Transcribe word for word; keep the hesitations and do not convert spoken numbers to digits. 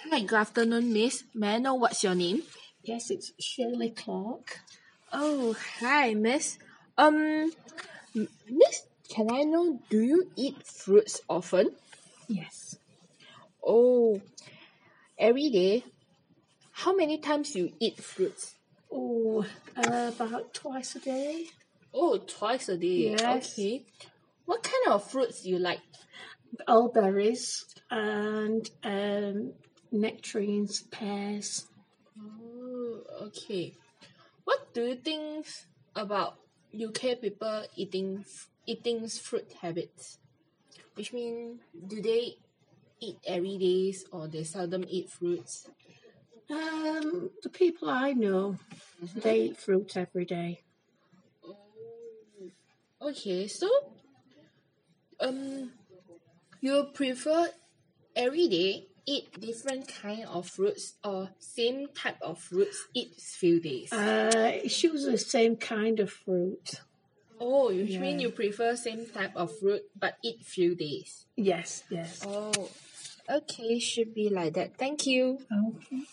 Hi, good afternoon, miss. May I know what's your name? Yes, it's Shirley Clark. Oh, hi, miss. Um, m- miss, can I know, do you eat fruits often? Yes. Oh, every day? How many times you eat fruits? Oh, uh, about twice a day. Oh, twice a day. Yes. Okay. What kind of fruits you like? All berries and um, nectarines, pears. Oh, okay. What do you think about U K people eating eating fruit habits? Which mean, do they eat every day or they seldom eat fruits? Um, the people I know, they eat fruit every day. Oh, okay, so um, you prefer every day eat different kind of fruits or same type of fruits eat few days? Uh, it's usually the same kind of fruit. Oh, which mean Yeah. you prefer same type of fruit but eat few days. Yes, yes. Oh, okay, should be like that. Thank you. Okay.